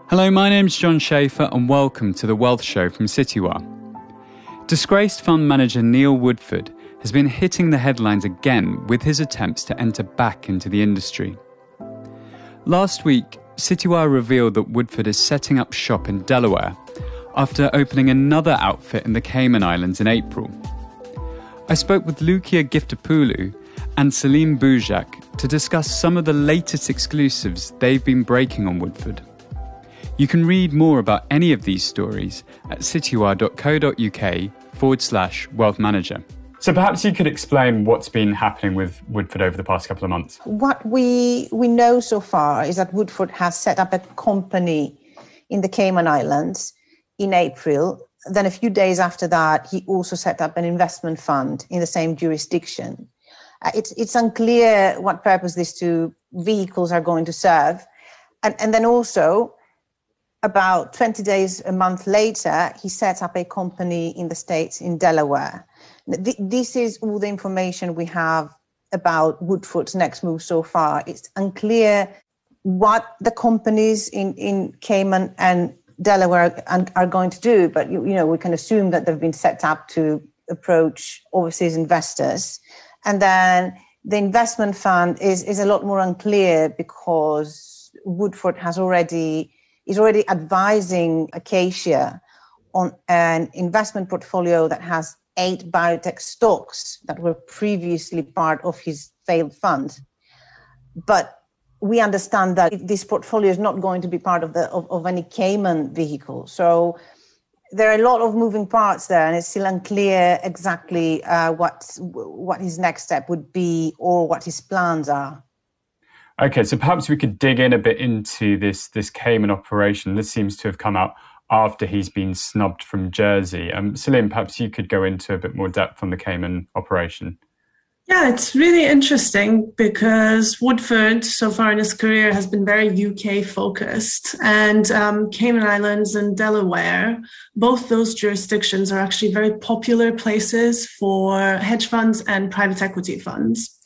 Hello, my name's John Schaefer and welcome to The Wealth Show from Citywire. Disgraced fund manager Neil Woodford has been hitting the headlines again with his attempts to enter back into the industry. Last week, Citywire revealed that Woodford is setting up shop in Delaware after opening another outfit in the Cayman Islands in April. I spoke with Lucia Giftopoulou and Celine Boujak to discuss some of the latest exclusives they've been breaking on Woodford. You can read more about any of these stories at citywire.co.uk/wealth manager. So perhaps you could explain what's been happening with Woodford over the past couple of months. What we know so far is that Woodford has set up a company in the Cayman Islands in April. Then a few days after that, he also set up an investment fund in the same jurisdiction. It's unclear what purpose these two vehicles are going to serve. And then also, about 20 days, a month later, he set up a company in the States, in Delaware. This is all the information we have about Woodford's next move so far. It's unclear what the companies in Cayman and Delaware are going to do, but we can assume that they've been set up to approach overseas investors. And then the investment fund is a lot more unclear because Woodford is already advising Acacia on an investment portfolio that has 8 biotech stocks that were previously part of his failed fund. But we understand that this portfolio is not going to be part of any Cayman vehicle. So there are a lot of moving parts there, and it's still unclear exactly what his next step would be or what his plans are. Okay, so perhaps we could dig in a bit into this Cayman operation. This seems to have come out after he's been snubbed from Jersey. Celine, perhaps you could go into a bit more depth on the Cayman operation. Yeah, it's really interesting because Woodford, so far in his career, has been very UK focused. And Cayman Islands and Delaware, both those jurisdictions are actually very popular places for hedge funds and private equity funds.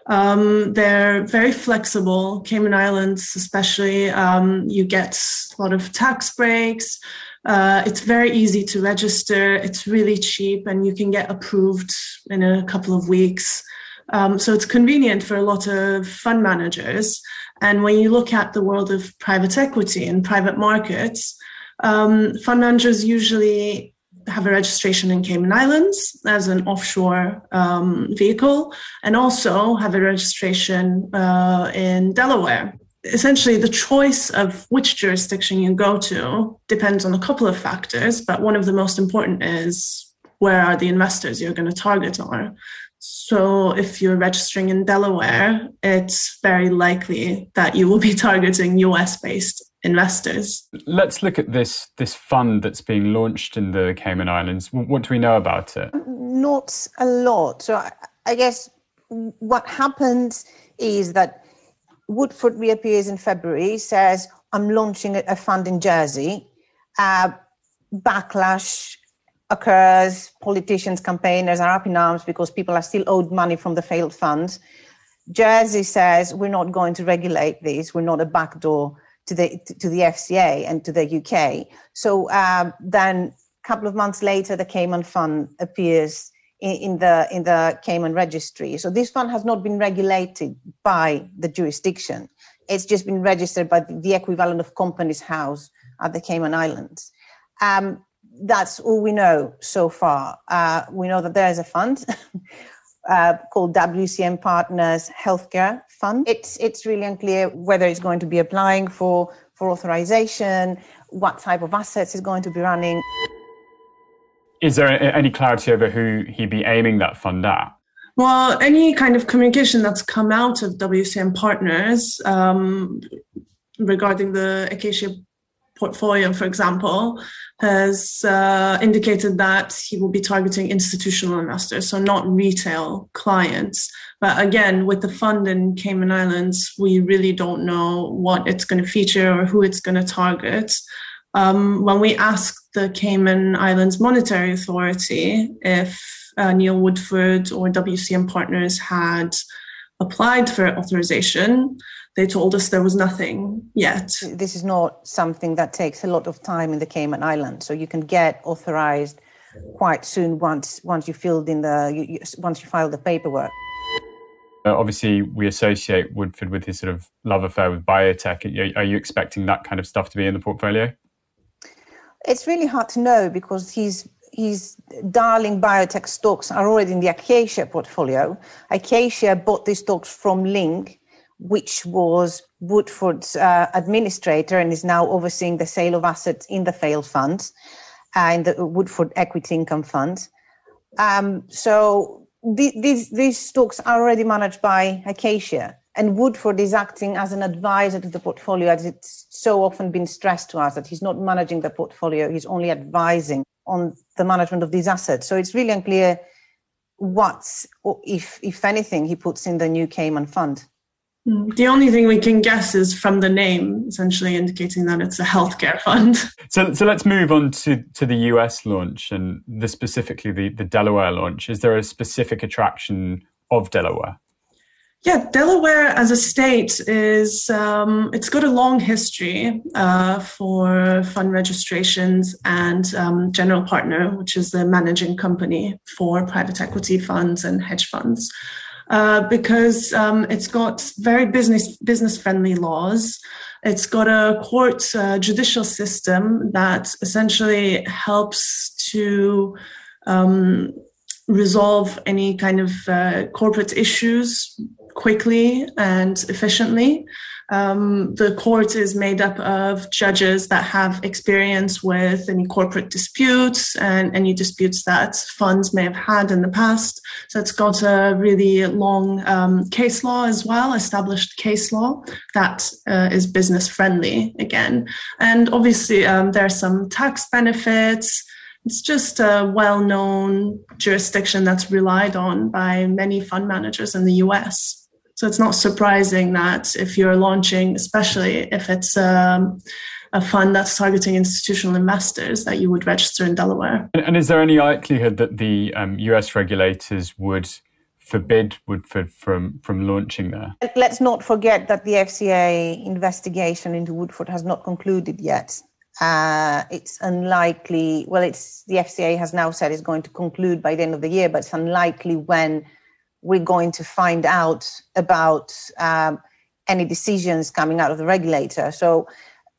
They're very flexible. Cayman Islands, especially, you get a lot of tax breaks. It's very easy to register. It's really cheap, and you can get approved in a couple of weeks. So it's convenient for a lot of fund managers. And when you look at the world of private equity and private markets, fund managers usually have a registration in Cayman Islands as an offshore vehicle, and also have a registration in Delaware. Essentially, the choice of which jurisdiction you go to depends on a couple of factors, but one of the most important is where are the investors you're going to target are. So if you're registering in Delaware, it's very likely that you will be targeting US-based investors. Let's look at this fund that's being launched in the Cayman Islands. What do we know about it? Not a lot. So I guess what happens is that Woodford reappears in February, says, I'm launching a fund in Jersey. Backlash occurs, politicians, campaigners are up in arms because people are still owed money from the failed funds. Jersey says, we're not going to regulate this. We're not a backdoor to the FCA and to the UK. So then a couple of months later, the Cayman fund appears in the Cayman registry. So this fund has not been regulated by the jurisdiction. It's just been registered by the equivalent of Companies House at the Cayman Islands. That's all we know so far. We know that there is a fund called WCM Partners Healthcare Fund. It's really unclear whether it's going to be applying for authorization, what type of assets it's going to be running. Is there any clarity over who he'd be aiming that fund at? Well, any kind of communication that's come out of WCM Partners regarding the Acacia portfolio, for example, has indicated that he will be targeting institutional investors, so not retail clients. But again, with the fund in Cayman Islands, we really don't know what it's going to feature or who it's going to target. When we asked the Cayman Islands Monetary Authority if Neil Woodford or WCM Partners had applied for authorization, they told us there was nothing yet. This is not something that takes a lot of time in the Cayman Islands, so you can get authorized quite soon once you file the paperwork. Obviously, we associate Woodford with his sort of love affair with biotech. Are you expecting that kind of stuff to be in the portfolio? It's really hard to know because his darling biotech stocks are already in the Acacia portfolio. Acacia bought these stocks from Link, which was Woodford's administrator, and is now overseeing the sale of assets in the FAIL fund, in the Woodford Equity Income Fund. So these stocks are already managed by Acacia, and Woodford is acting as an advisor to the portfolio, as it's so often been stressed to us that he's not managing the portfolio, he's only advising on the management of these assets. So it's really unclear what, or if anything, he puts in the new Cayman fund. The only thing we can guess is from the name, essentially indicating that it's a healthcare fund. So let's move on to the US launch and specifically the Delaware launch. Is there a specific attraction of Delaware? Yeah, Delaware as a state is, it's got a long history for fund registrations and General Partner, which is the managing company for private equity funds and hedge funds. Because it's got very business-friendly laws. It's got a court judicial system that essentially helps to resolve any kind of corporate issues quickly and efficiently. The court is made up of judges that have experience with any corporate disputes and any disputes that funds may have had in the past. So it's got a really long case law as well, established case law that is business friendly again. And obviously there are some tax benefits. It's just a well-known jurisdiction that's relied on by many fund managers in the US. So it's not surprising that if you're launching, especially if it's a fund that's targeting institutional investors, that you would register in Delaware. And is there any likelihood that the US regulators would forbid Woodford from launching there? Let's not forget that the FCA investigation into Woodford has not concluded yet. It's unlikely, the FCA has now said it's going to conclude by the end of the year, but it's unlikely when we're going to find out about any decisions coming out of the regulator. So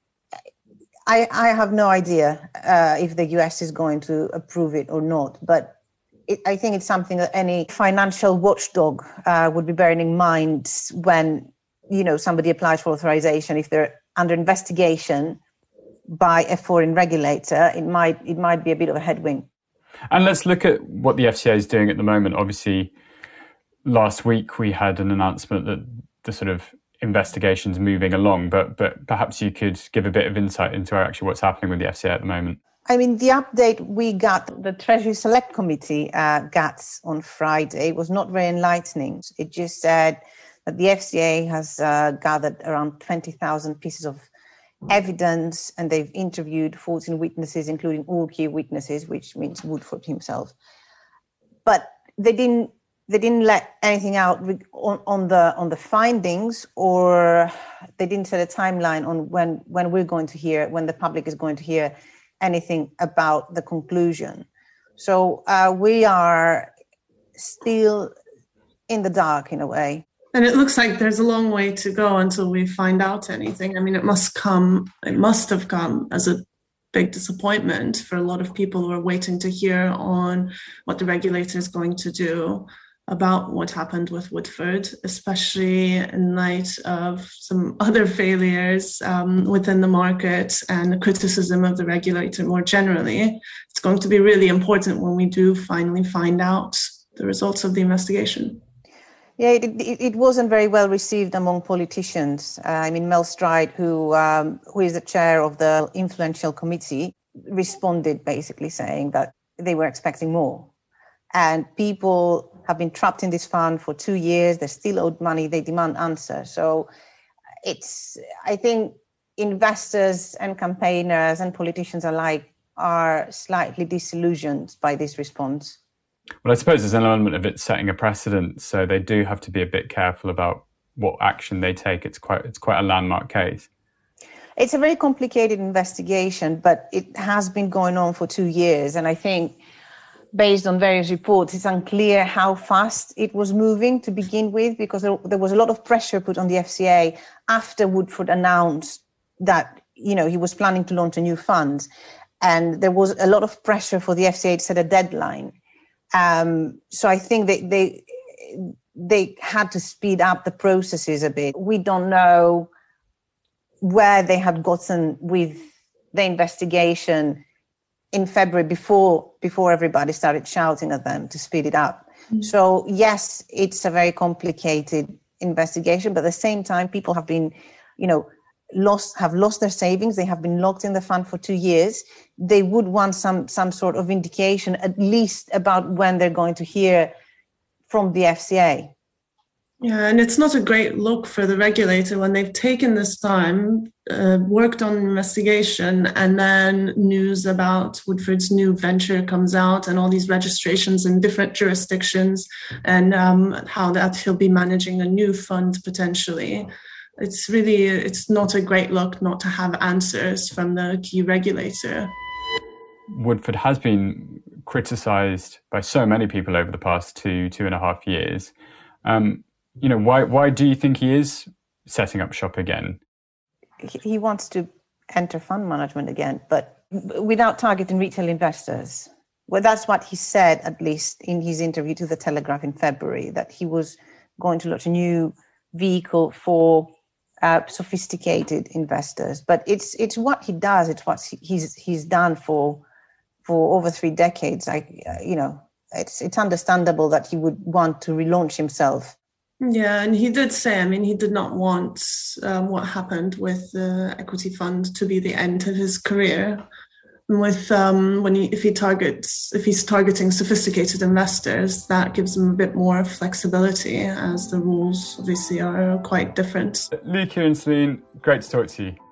I have no idea if the US is going to approve it or not, but I think it's something that any financial watchdog would be bearing in mind when, somebody applies for authorization. If they're under investigation by a foreign regulator, it might be a bit of a headwind. And let's look at what the FCA is doing at the moment. Obviously, last week we had an announcement that the sort of investigation's moving along, but perhaps you could give a bit of insight into actually what's happening with the FCA at the moment. I mean, the update we got, the Treasury Select Committee got on Friday, was not very enlightening. It just said that the FCA has gathered around 20,000 pieces of evidence, and they've interviewed 14 witnesses, including all key witnesses, which means Woodford himself. But they didn't let anything out on the findings, or they didn't set a timeline on when we're going to hear, when the public is going to hear anything about the conclusion. So we are still in the dark in a way. And it looks like there's a long way to go until we find out anything. I mean, it must have come as a big disappointment for a lot of people who are waiting to hear on what the regulator is going to do about what happened with Woodford, especially in light of some other failures within the market and the criticism of the regulator more generally. It's going to be really important when we do finally find out the results of the investigation. Yeah, it wasn't very well received among politicians. Mel Stride, who is the chair of the influential committee, responded basically saying that they were expecting more. And people have been trapped in this fund for 2 years. They're still owed money. They demand answers. So I think investors and campaigners and politicians alike are slightly disillusioned by this response. Well, I suppose there's an element of it setting a precedent, so they do have to be a bit careful about what action they take. It's quite a landmark case. It's a very complicated investigation, but it has been going on for 2 years. And I think based on various reports, it's unclear how fast it was moving to begin with, because there was a lot of pressure put on the FCA after Woodford announced that, he was planning to launch a new fund. And there was a lot of pressure for the FCA to set a deadline. So I think they had to speed up the processes a bit. We don't know where they had gotten with the investigation in February before everybody started shouting at them to speed it up. Mm-hmm. So yes, it's a very complicated investigation, but at the same time, people have been, have lost their savings. They have been locked in the fund for 2 years. They would want some sort of indication, at least about when they're going to hear from the FCA. Yeah, and it's not a great look for the regulator when they've taken this time, worked on investigation, and then news about Woodford's new venture comes out and all these registrations in different jurisdictions, and how that he'll be managing a new fund potentially. It's not a great look not to have answers from the key regulator. Woodford has been criticised by so many people over the past 2.5 years. Why do you think he is setting up shop again? He wants to enter fund management again, but without targeting retail investors. Well, that's what he said, at least in his interview to The Telegraph in February, that he was going to launch a new vehicle for sophisticated investors. But it's what he does. It's what he's done for over 3 decades. It's understandable that he would want to relaunch himself. Yeah, and he did say, he did not want what happened with the equity fund to be the end of his career. With if he's targeting sophisticated investors, that gives him a bit more flexibility, as the rules obviously are quite different. Lieke and Celine, great to talk to you.